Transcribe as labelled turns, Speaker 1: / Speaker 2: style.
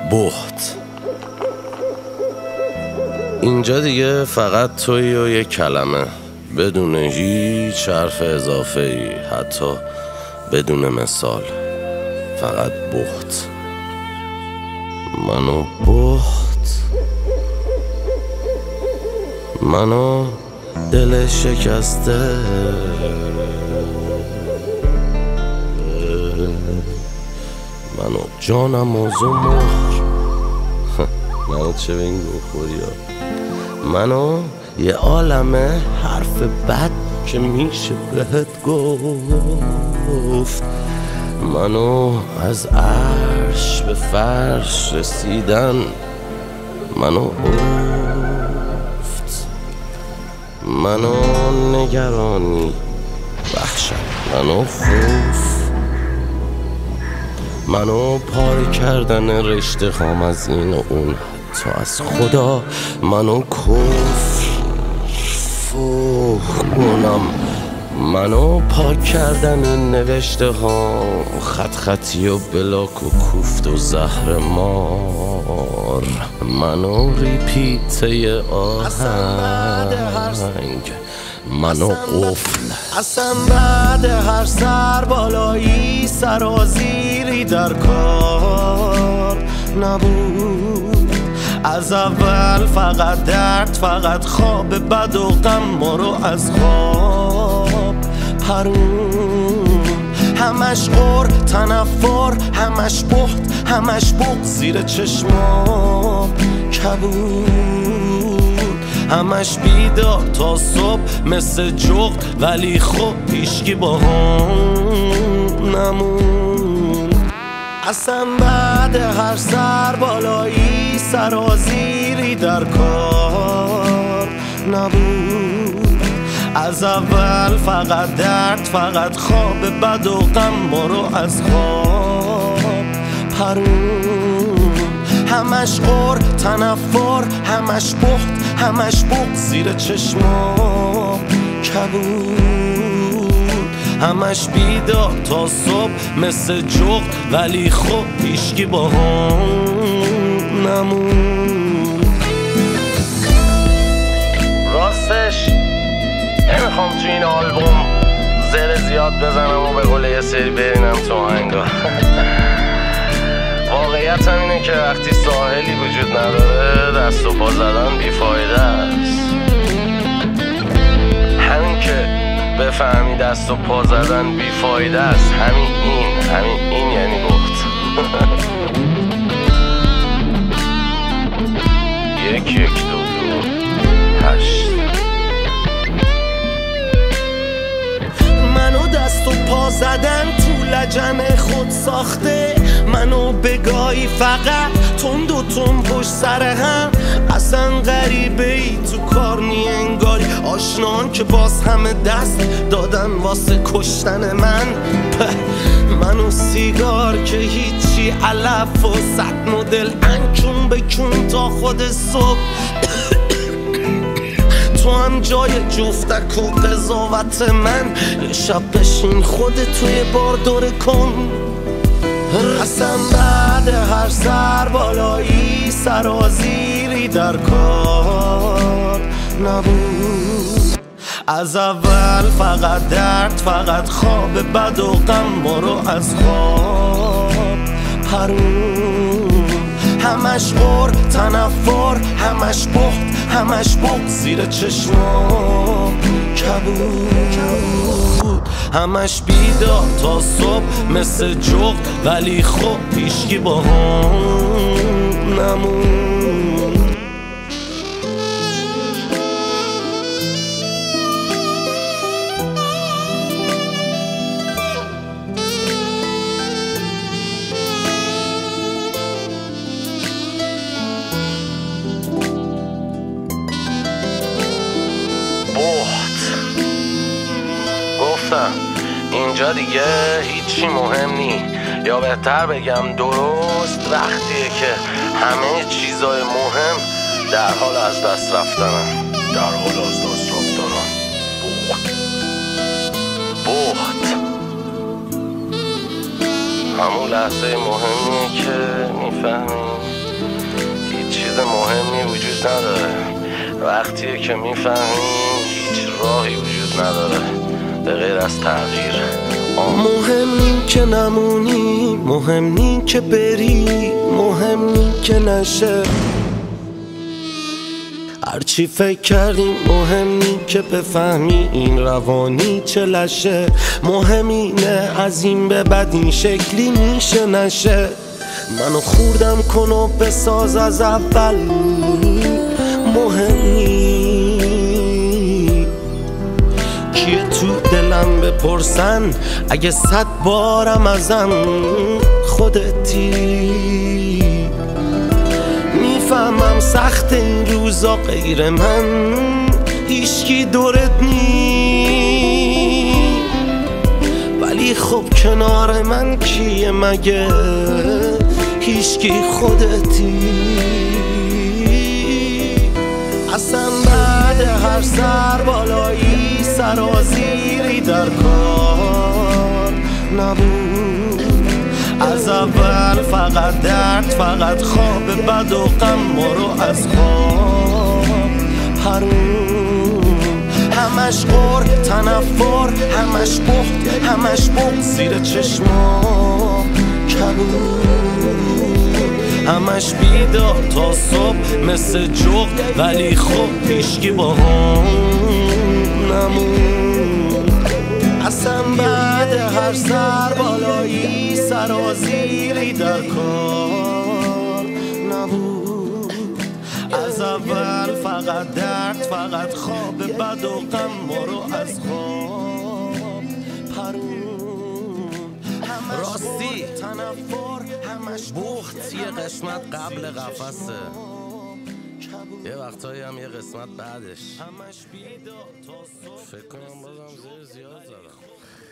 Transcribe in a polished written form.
Speaker 1: بهت. اینجا دیگه فقط تویی و یک کلمه، بدون هیچ حرف اضافه ای، حتی بدون مثال. فقط بهت. منو بهت، منو دل شکسته، منو جانم و زمخ منو چه به این گوخوری ها، منو یه عالمه حرف بد که میشه بهت گفت، منو از عرش به فرش رسیدن، منو افت، منو نگرانی، وحشت، منو خوف، منو پاره کردن رشته خام از این و اون، حتی از خدا، منو کفر فوخ کنم، منو پاک کردن این نوشته ها، خط خطی و بلاک و کوفت و زهر مار، منو ریپیته آهنگ، منو قفل.
Speaker 2: اصلا بعد هر سر بالایی سرازیری در کار نبود، از اول فقط درد، فقط خواب بد و غم ما رو از خواب پرون، همش غر تنفر، همش بخت، همش بغض زیر چشمام کبود، همش بیدار تا صبح مثل جغد، ولی خب هیچکی با هم نمون. اصلا بعد هر سر بالایی سرازیری در کار نبود، از اول فقط درد، فقط خواب بد و غم ما رو از خواب پرون، همش غر تنفر، همش بخت، همش بغض زیر چشمام کبود، همش بیدار تا صبح مثل جغد، ولی خب هیچکی با هم نمون.
Speaker 1: راستش نمیخوام تو این آلبوم زر زیاد بزنم و به قول یه سری برینم تو آهنگا. واقعیت هم اینه که وقتی ساحلی وجود نداره دست و پا زدن بیفایده است. همین که بفهمی دست و پا زدن بیفایده است، همین این یعنی بهت. یک یک دو دو هشت.
Speaker 2: منو دست و پا زدن تو لجن خود ساخته، منو بگاهی فقط تند و تند پشت سر هم، اصلا غریبه ای تو کار نی انگاری، آشنان که باز همه دست دادن واسه کشتن من، منو سیگار که هیچی علف و صد مدل انکون بکن تا خود صبح، تو هم جای جفتک و قضاوت من، یه شب بشین خودت توی بار دوره کن. اصلا بعد هر سر بالایی سرازیری در کار نبود، از اول فقط درد، فقط خواب بد و غم ما رو از خواب پرون، همش غر تنفر، همش بخت، همش بغض زیر چشمام کبود، همش بیدار تا صبح مثل جغد، ولی خب هیچکی با هم نمون.
Speaker 1: گفتم اینجا دیگه هیچی مهم نی، یا بهتر بگم درست وقتیه که همه چیزای مهم در حال از دست رفتنن. بهت همون لحظه مهمیه که میفهمی چیز مهمی وجود نداره. وقتیه که میفهمی هیچ راهی وجود نداره به غیر از تغییر.
Speaker 2: مهم نی که نمونی، مهم نی که بری، مهم نی که نشه. هرچی فکر کردیم مهم نی که بفهمی این روانی چه لشه. مهم اینه از این به بعد این شکلی میشه نشه. منو خوردم کن و بساز از اول. مهم نی کیه تو دلم بپرسن اگه 100 بارم ازم خودتی. میفهمم سخت این روزا غیر من هیچکی دورت نی، ولی خب کنار من کیه مگه هیچکی خودتی. اصلا بعد هر سر بالایی سرازیری در کار نبود. از اول فقط درد، فقط خواب بد و غم ما رو از خواب حروم. همش غر تنفر، همش بخت، همش بغض زیر چشما کبود. همش بیدار تا صبح مثل جغد، ولی خب هیچکی با هم نمون. اصلا بعد هر سر بالایی سرازیری در کار نبود. از اول فقط درد، فقط خواب بد و غم ما رو از خواب پرون.
Speaker 1: راستی
Speaker 2: تنفر، همش
Speaker 1: بخت یه قسمت قبل قفسه، یه وقتایی هم یه قسمت بعدش. فکر کنم بازم زیر زیاد زدم.